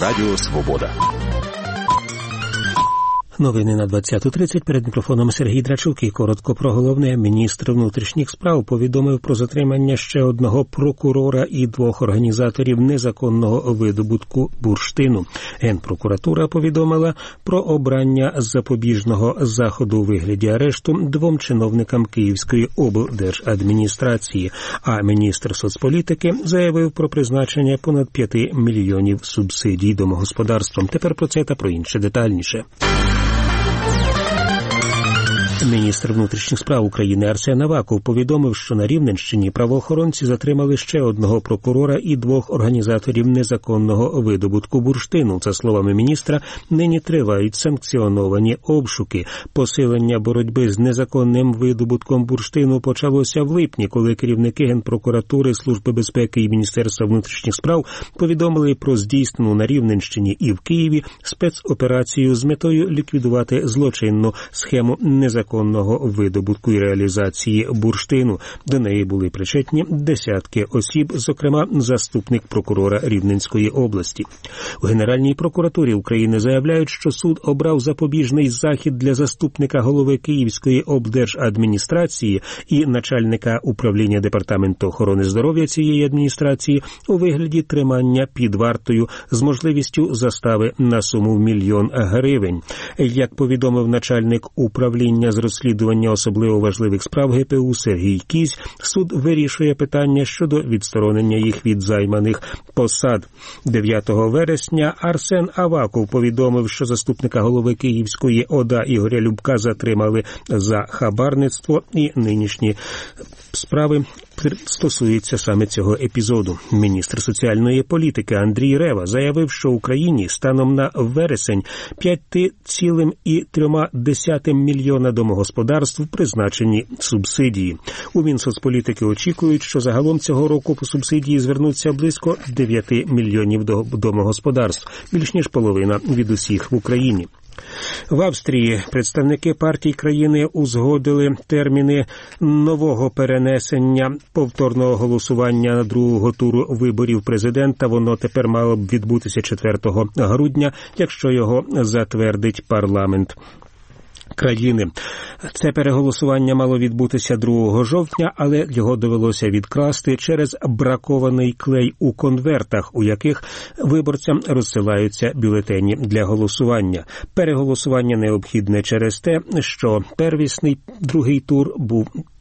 Радіо Свобода. Новини на 20:30. Перед мікрофоном Сергій Драчук. І коротко про головне. Міністр внутрішніх справ повідомив про затримання ще одного прокурора і двох організаторів незаконного видобутку бурштину. Генпрокуратура повідомила про обрання запобіжного заходу у вигляді арешту двом чиновникам Київської облдержадміністрації, а міністр соцполітики заявив про призначення понад 5 мільйонів субсидій домогосподарствам. Тепер про це та про інше детальніше. Міністр внутрішніх справ України Арсен Аваков повідомив, що на Рівненщині правоохоронці затримали ще одного прокурора і двох організаторів незаконного видобутку бурштину. За словами міністра, нині тривають санкціоновані обшуки. Посилення боротьби з незаконним видобутком бурштину почалося в липні, коли керівники Генпрокуратури, Служби безпеки і Міністерства внутрішніх справ повідомили про здійснену на Рівненщині і в Києві спецоперацію з метою ліквідувати злочинну схему незаконного видобутку і реалізації бурштину. До неї були причетні десятки осіб, зокрема заступник прокурора Рівненської області. У Генеральній прокуратурі України заявляють, що суд обрав запобіжний захід для заступника голови Київської облдержадміністрації і начальника управління Департаменту охорони здоров'я цієї адміністрації у вигляді тримання під вартою з можливістю застави на суму в 1 мільйон гривень. Як повідомив начальник управління з розслідування особливо важливих справ ГПУ Сергій Кізь, суд вирішує питання щодо відсторонення їх від займаних посад. 9 вересня Арсен Аваков повідомив, що заступника голови Київської ОДА Ігоря Любка затримали за хабарництво, і нинішні справи стосуються саме цього епізоду. Міністр соціальної політики Андрій Рева заявив, що Україні станом на вересень 5,3 мільйона домогосподарств призначені субсидії. У Мінсоцполітики очікують, що загалом цього року по субсидії звернуться близько 9 мільйонів домогосподарств, більш ніж половина від усіх в Україні. В Австрії представники партій країни узгодили терміни нового перенесення повторного голосування на другого туру виборів президента. Воно тепер мало б відбутися 4 грудня, якщо його затвердить парламент країни. Це переголосування мало відбутися 2 жовтня, але його довелося відкласти через бракований клей у конвертах, у яких виборцям розсилаються бюлетені для голосування. Переголосування необхідне через те, що первісний другий тур був